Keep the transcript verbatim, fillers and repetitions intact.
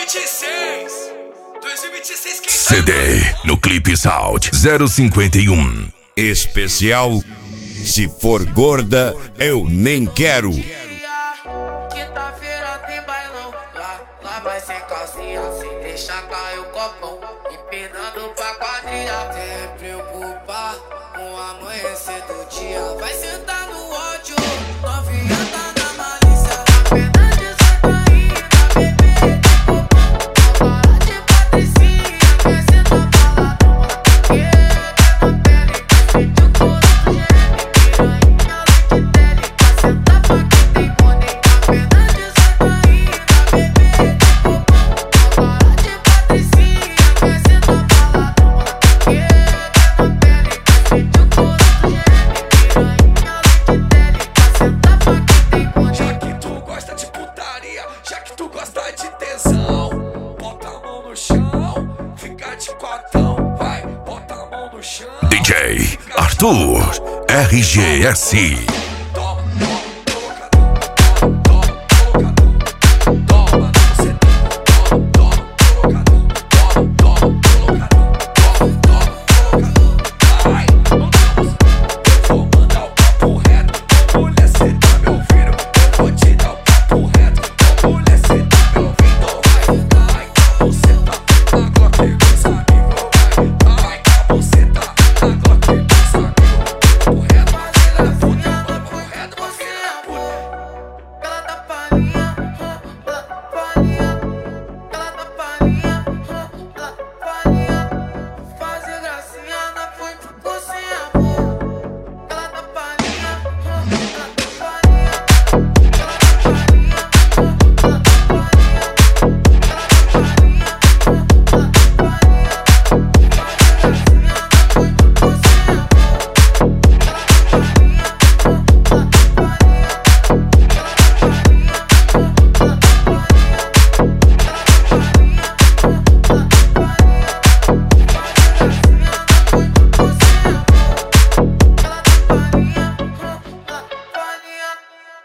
vinte e seis. dois mil e vinte e seis quem C D no Clipe Sound zero cinquenta e um. Especial Se For Gorda Eu Nem Quero. Quinta-feira tem bailão, lá, lá vai sem calcinha, sem deixar cair o copão, empinando pra quadrilha. Sem preocupar com o amanhecer do dia, vai sentar no ódio, novinha tá na malícia, apenas de Santaína, bebê de copão, agora de patricinha, quer sentar balado, maconheira na pele, sente o coração geme, piranha leite dele, pra sentar pra quem tem money, apenas de Santaína, bebê de copão, agora de patricinha, quer sentar balado, maconheira na pele, sente o coração geme, piranha leite dele, pra sentar pra quem tem money. Já que tu gosta de putaria, já que tu gosta de tesão, bota a mão no chão, fica de quatão, vai, bota a mão no chão. D J Arthur R G S.